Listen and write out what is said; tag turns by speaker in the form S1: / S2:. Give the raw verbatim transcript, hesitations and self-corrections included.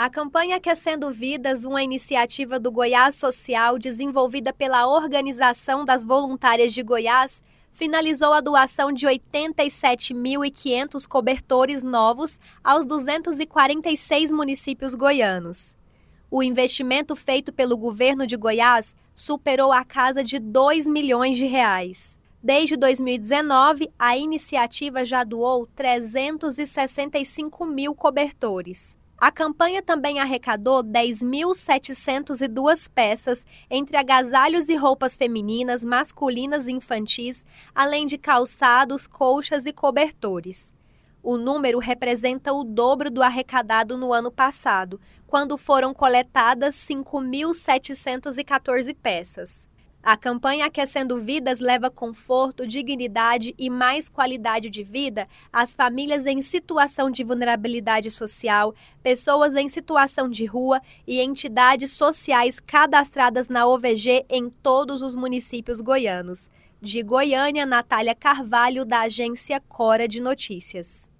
S1: A campanha Aquecendo Vidas, uma iniciativa do Goiás Social desenvolvida pela Organização das Voluntárias de Goiás, finalizou a doação de oitenta e sete mil e quinhentos cobertores novos aos duzentos e quarenta e seis municípios goianos. O investimento feito pelo governo de Goiás superou a casa de dois milhões de reais. Desde dois mil e dezenove, a iniciativa já doou trezentos e sessenta e cinco mil cobertores. A campanha também arrecadou dez mil setecentas e duas peças entre agasalhos e roupas femininas, masculinas e infantis, além de calçados, colchas e cobertores. O número representa o dobro do arrecadado no ano passado, quando foram coletadas cinco mil setecentas e quatorze peças. A campanha Aquecendo Vidas leva conforto, dignidade e mais qualidade de vida às famílias em situação de vulnerabilidade social, pessoas em situação de rua e entidades sociais cadastradas na O V G em todos os municípios goianos. De Goiânia, Natália Carvalho, da agência Cora de Notícias.